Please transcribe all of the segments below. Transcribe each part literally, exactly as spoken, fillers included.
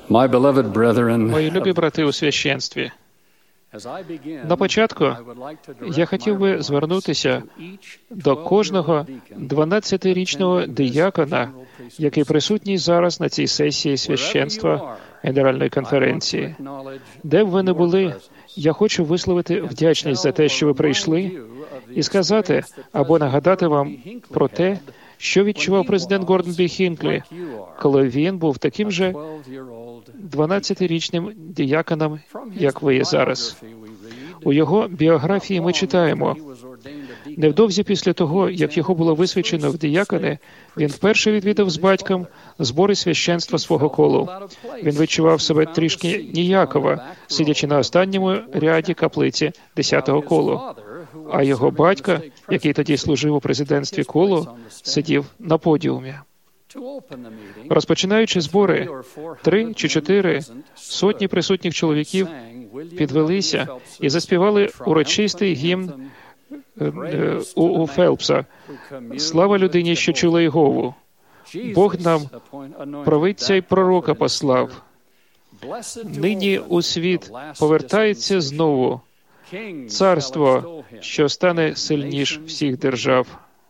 My beloved brethren, Мої любі брати у священстві, на початку я хотів би звернутися до кожного дванадцятирічного диякона, який присутній зараз на цій сесії священства Генеральної конференції. Де б ви не були, я хочу висловити вдячність за те, що ви прийшли, і сказати або нагадати вам про те, що відчував президент Гордон Бі Хінклі, коли він був таким же дванадцятирічним дияконом, як ви є зараз. У його біографії ми читаємо: невдовзі після того, як його було висвячено в диякони, він вперше відвідав з батьком збори священства свого колу. Він відчував себе трішки ніяково, сидячи на останньому ряді каплиці десятого колу. А його батько, який тоді служив у президентстві колу, сидів на подіумі. Розпочинаючи збори, три чи чотири сотні присутніх чоловіків підвелися і заспівали урочистий гімн у, у Фелпса «Слава людині, що чула Єгову! Бог нам провидця й пророка послав. Нині у світ повертається знову царство, що стане сильніш всіх держав».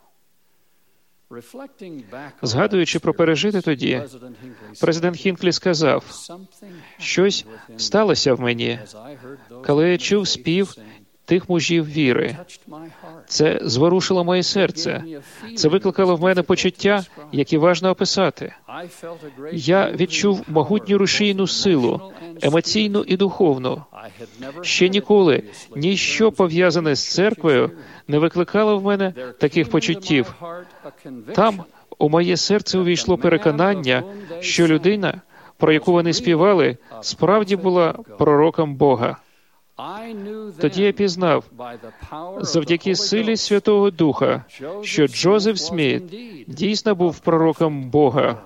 Згадуючи про пережити тоді, президент Хінклі сказав: «Щось сталося в мені, коли я чув спів тих мужів віри. Це зворушило моє серце. Це викликало в мене почуття, які важно описати. Я відчув могутню рушійну силу, емоційну і духовну. Ще ніколи ніщо пов'язане з церквою не викликало в мене таких почуттів. Там у моє серце увійшло переконання, що людина, про яку вони співали, справді була пророком Бога. Тоді я пізнав, завдяки силі Святого Духа, що Джозеф Сміт дійсно був пророком Бога.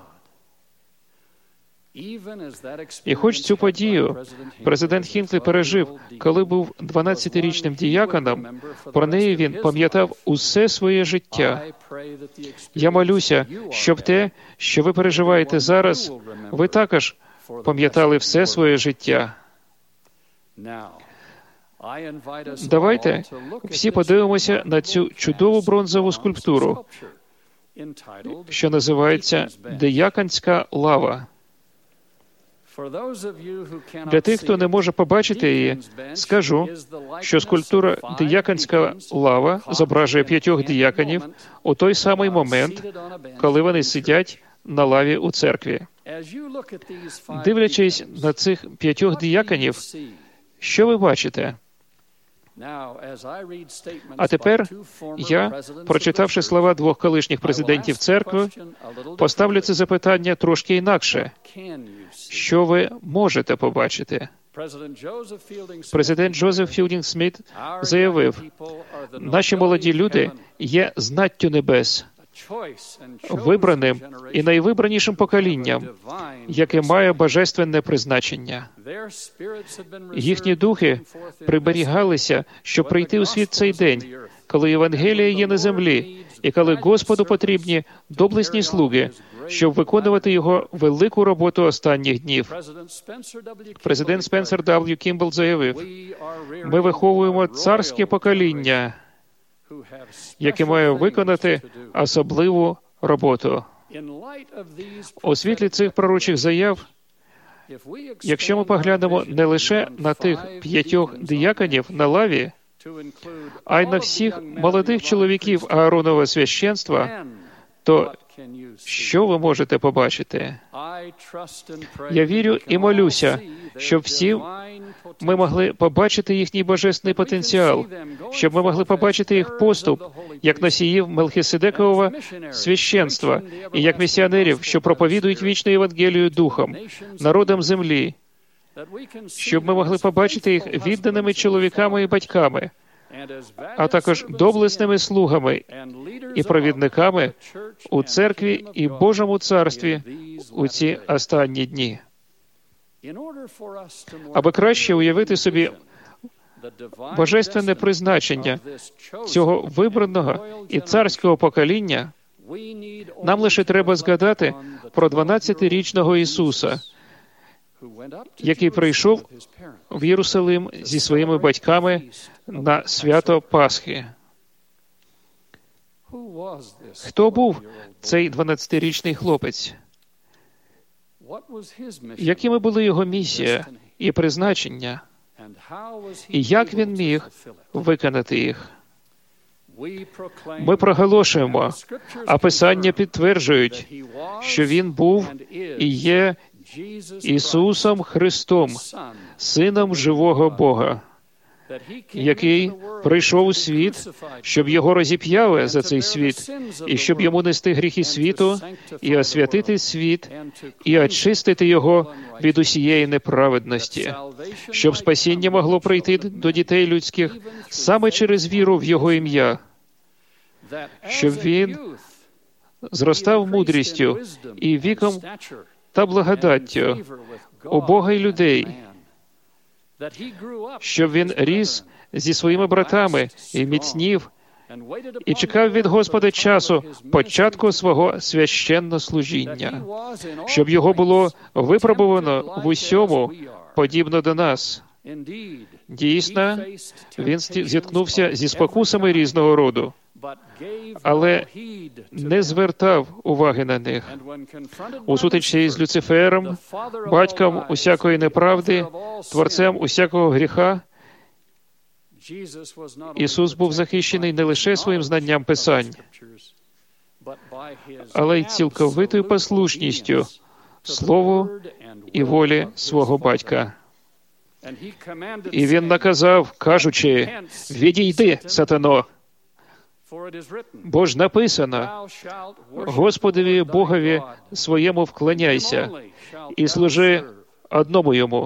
І хоч цю подію президент Хінклі пережив, коли був дванадцятирічним дияконом, про неї він пам'ятав усе своє життя. Я молюся, щоб те, що ви переживаєте зараз, ви також пам'ятали все своє життя. Давайте всі подивимося на цю чудову бронзову скульптуру, що називається «Дияконська лава». Для тих, хто не може побачити її, скажу, що скульптура «Дияконська лава» зображує п'ятьох дияконів у той самий момент, коли вони сидять на лаві у церкві. Дивлячись на цих п'ятьох дияконів, що ви бачите? А тепер я, прочитавши слова двох колишніх президентів церкви, поставлю це запитання трошки інакше. Що ви можете побачити? Президент Джозеф Філдінг Сміт заявив: «Наші молоді люди є знаттю небес, вибраним і найвибранішим поколінням, яке має божественне призначення. Їхні духи приберігалися, щоб прийти у світ цей день, коли Євангелія є на землі, і коли Господу потрібні доблесні слуги, щоб виконувати його велику роботу останніх днів». Президент Спенсер дабл ю. Кімбл заявив: «Ми виховуємо царське покоління, яке має виконати особливу роботу». У світлі цих пророчих заяв, якщо ми поглянемо не лише на тих п'ятьох дияконів на лаві, а й на всіх молодих чоловіків Ааронова священства, то що ви можете побачити? Я вірю і молюся, щоб всі ми могли побачити їхній божественний потенціал, щоб ми могли побачити їх поступ, як носіїв Мелхиседекового священства і як місіонерів, що проповідують вічну Євангелію духом, народам землі, щоб ми могли побачити їх відданими чоловіками і батьками, а також доблесними слугами і провідниками у церкві і Божому царстві у ці останні дні. Аби краще уявити собі божественне призначення цього вибраного і царського покоління, нам лише треба згадати про дванадцятирічного Ісуса, який прийшов в Єрусалим зі своїми батьками на свято Пасхи. Хто був цей дванадцятирічний хлопець? Якими були його місія і призначення? І як він міг виконати їх? Ми проголошуємо, а Писання підтверджують, що Він був і є Ісусом Христом, Сином живого Бога, який прийшов у світ, щоб Його розіп'яли за цей світ, і щоб Йому нести гріхи світу, і освятити світ, і очистити його від усієї неправедності, щоб спасіння могло прийти до дітей людських саме через віру в Його ім'я, щоб Він зростав мудрістю і віком та благодаттю у Бога й людей, щоб він ріс зі своїми братами і міцнів, і чекав від Господа часу початку свого священнослужіння, щоб його було випробувано в усьому, подібно до нас. Дійсно, він зіткнувся зі спокусами різного роду, але не звертав уваги на них. У сутичці з Люцифером, батьком усякої неправди, творцем усякого гріха, Ісус був захищений не лише своїм знанням Писань, але й цілковитою послушністю Слову і волі свого Батька. І Він наказав, кажучи: «Відійди, сатано, бо ж написано: Господові Богові своєму вклоняйся і служи одному Йому».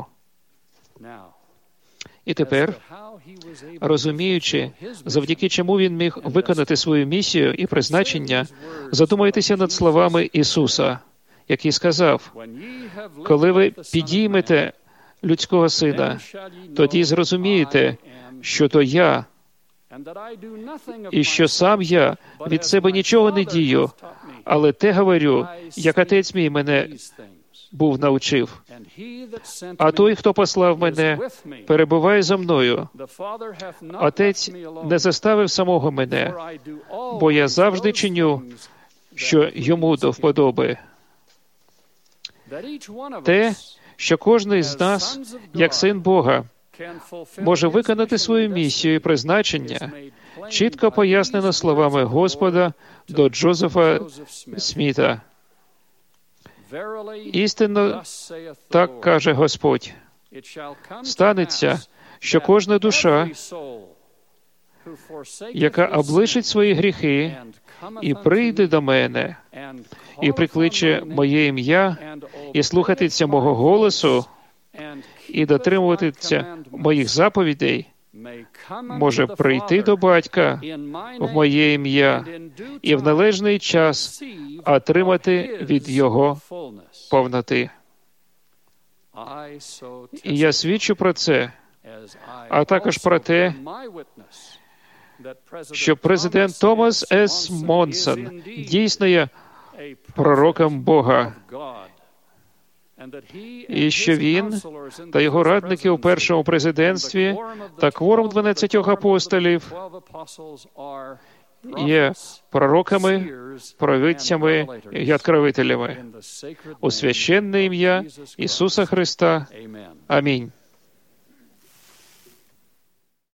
І тепер, розуміючи, завдяки чому він міг виконати свою місію і призначення, задумайтеся над словами Ісуса, який сказав: «Коли ви підіймете людського Сина, тоді зрозумієте, що то я, і що сам я від себе нічого не дію, але те говорю, як Отець мій мене був навчив. А той, хто послав мене, перебуває зо мною. Отець не заставив самого мене, бо я завжди чиню, що йому до вподоби». Те, що кожен з нас, як син Бога, може виконати свою місію і призначення, чітко пояснено словами Господа до Джозефа Сміта. «Істинно так каже Господь: станеться, що кожна душа, яка облишить свої гріхи і прийде до мене, і прикличе моє ім'я, і слухатиться мого голосу, і дотримуватися моїх заповідей, може прийти до Батька в моє ім'я і в належний час отримати від Його повноти». І я свідчу про це, а також про те, що президент Томас С. Монсон дійсно є пророком Бога, і що він та його радники у першому президентстві та кворум дванадцятьох апостолів є пророками, провидцями і откровителями у священне ім'я Ісуса Христа. Амінь.